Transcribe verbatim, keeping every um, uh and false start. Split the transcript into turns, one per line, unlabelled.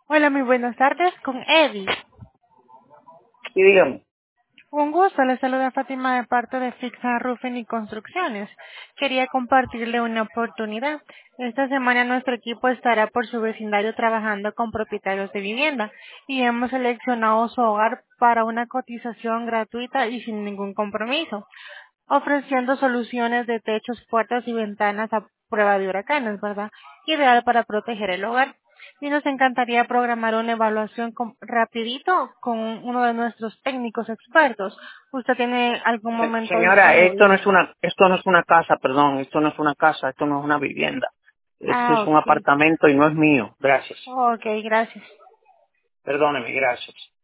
Hola, muy buenas tardes con Eddie.
Sí, dígame.
Un gusto, le saluda Fátima de parte de Fixa Roofing y Construcciones. Quería compartirle una oportunidad. Esta semana nuestro equipo estará por su vecindario trabajando con propietarios de vivienda y hemos seleccionado su hogar para una cotización gratuita y sin ningún compromiso, ofreciendo soluciones de techos, puertas y ventanas a prueba de huracanes, ¿verdad? Ideal para proteger el hogar. Y nos encantaría programar una evaluación con- rapidito con uno de nuestros técnicos expertos. ¿Usted tiene algún
Se-
momento
Señora, esto no
disponible?
es una, esto no es una casa, perdón, esto no es una casa, esto no es una vivienda. Esto
Ah,
es un
ok.
apartamento y no es mío. Gracias.
Ok, gracias.
Perdóneme, gracias.